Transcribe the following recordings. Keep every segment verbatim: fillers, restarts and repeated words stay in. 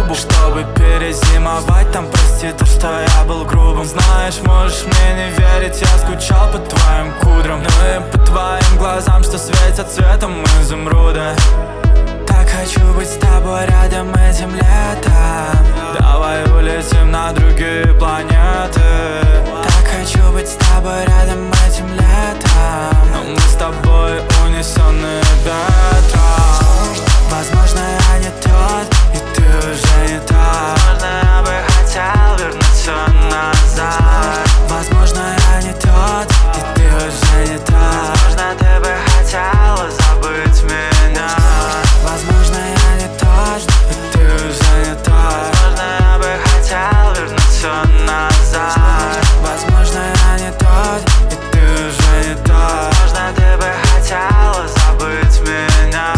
клубу, чтобы перезимовать там. Прости то, что я был грубым. Знаешь, можешь мне не верить, я скучал по твоим кудрам. Ну и по твоим глазам, что светят цветом изумруда. Так хочу быть с тобой рядом этим летом. Давай улетим на другие планеты. Так хочу быть с тобой рядом этим летом. Но мы с тобой унесенные ветром. Возможно, я не тот, и ты уже не та. Возможно, я бы хотел вернуться назад. Возможно, я не тот, и ты уже не та. Возможно, ты бы хотела забыть меня. Возможно, я не тот, и ты уже не та. Возможно, я бы хотел вернуться назад. Возможно, я не тот, и ты уже не та. Возможно, ты бы хотела забыть меня.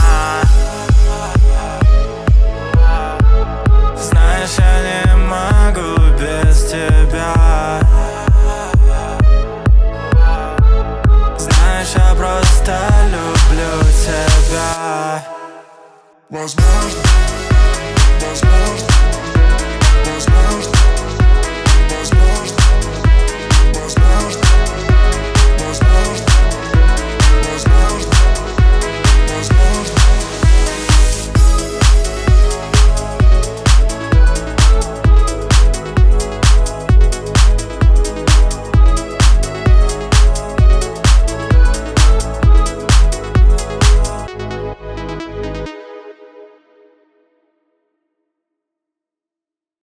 Знаешь, я не могу без тебя. Знаешь, я просто люблю тебя. Возможно.